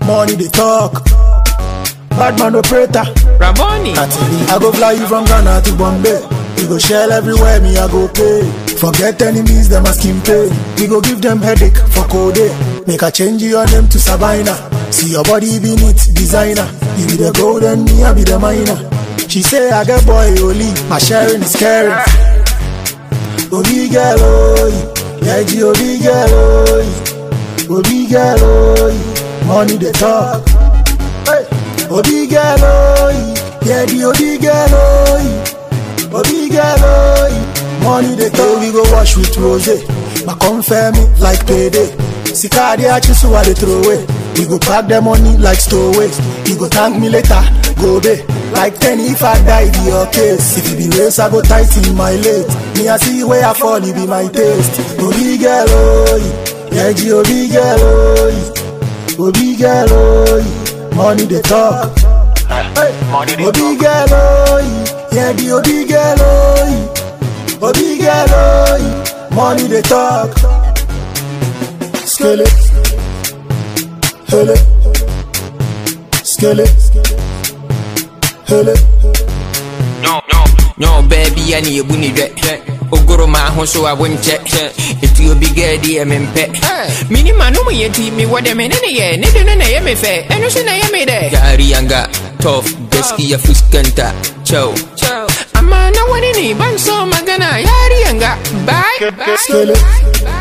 money they talk. Bad man operator Ramoni. I go fly you from Ghana to Bombay. We go shell everywhere, me I go pay. Forget enemies, them asking pay. We go give them headache for code. Make a change your name to Sabina. See your body beneath designer. You be the gold and me I be the miner. She say I get boy only, my sharing is caring. Obi girl oh, yeah G Obi girl oh, Obi girl oh, money they talk. Hey. Obi girl oh, yeah the Obi girl oh, Obi girl oh, money they talk. We go wash with rose, but confirm me like payday. Sika they actually so I they throw away. We go pack the money like stowaways. You go thank me later, go be like 10 if I die be your case. If it be race I go tight in my late. Me I see where I fall, it be my taste. Obi girl oh, yeah G Obi girl oh, Obi girl oh, money they talk. Obi girl oh, yeah the Obi girl oh, Obi girl oh, money they talk. Skele, hele, skele, hele. No, baby, I need a bunny jet. Ogoro ma hon so I won't check. It will be good, dear men pet. Minima no me team me what a minute, yeah, neither than I am a fair, and no sin I am a day. Gary Yanga, tough, Besky, a fuskanta, chow. I'm a no one in a bang so magana, Yari Yanga, bye. Skele.